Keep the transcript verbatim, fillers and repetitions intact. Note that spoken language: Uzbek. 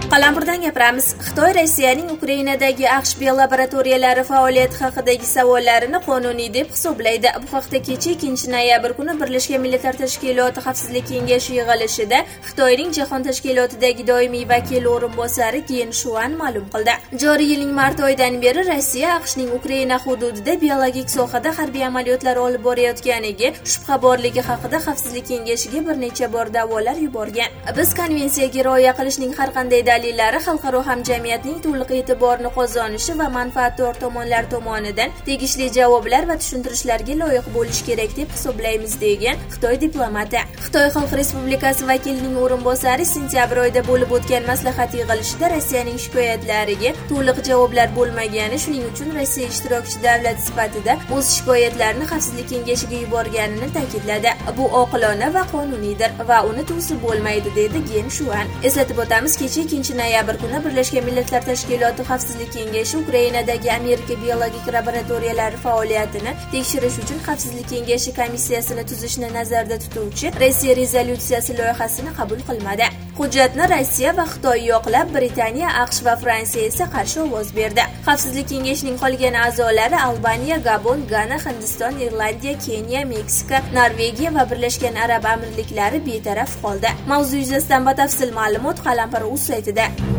Qalampirdan gapiramiz. Xitoy Rossiyaning Ukrainadagi AQSh biolaboratoriyalari faoliyati haqidagi savollarini qonuniy deb hisoblaydi. Bu haqda kecha ikkinchi noyabr kuni Birlashgan Millatlar Tashkiloti Xavfsizlik kengashi yig'ilishida Xitoyning Jahon tashkilotidagi doimiy vakili o'rinbosari Gen Shuan ma'lum qildi. Joriy yilning mart oyidan beri Rossiya AQShning Ukraina hududida biologik sohada harbiy amaliyotlar olib borayotganiga shubha borligi haqida Xavfsizlik kengashiga bir necha bor da'volar yuborgan. Biz konvensiyaga rioya qilishning har qanday dalillari xalqaro hamjamiyatning to'liq e'tiborini qozonishi va manfaatdor tomonlar tomonidan tegishli javoblar va tushuntirishlarga loyiq bo'lishi kerak deb hisoblaymiz, degan Xitoy diplomati. Xitoy Xalq Respublikasi vakilining o'rinbosari sentyabr oyida bo'lib o'tgan maslahat yig'ilishida Rossiyaning shikoyatlariga to'liq javoblar bo'lmagani, shuning uchun Rossiya ishtirokchi davlat sifatida o'z shikoyatlarini Xavfsizlik kengashiga yuborganini ta'kidladi. Bu oqilona va qonuniydir va uni to'sib bo'lmaydi, dedi Gen Shuan. Eslatib o'tamiz, kecha ikkinchi noyabr kuni Birlashgan Millatlar Tashkiloti Xavfsizlik kengashi Ukrainadagi Amerika biologik laboratoriyalari faoliyatini tekshirish uchun Xavfsizlik kengashi komissiyasini tuzishni nazarda tutuvchi Rossiya rezolyutsiyasi loyihasini qabul qilmadi. Hujjatni Rossiya va Xitoy yoqlab, Britaniya, AQSh va Fransiya esa qarshi ovoz berdi. Xavfsizlik kengashining qolgan a'zolari Albaniya, Gabon, Gana, Hindiston, Irlandiya, Keniya, Meksika, Norvegiya va Birlashgan Arab Amirliklari betaraf qoldi. Mavzu yuzasidan batafsil ma'lumot Qalampir.uz saytida.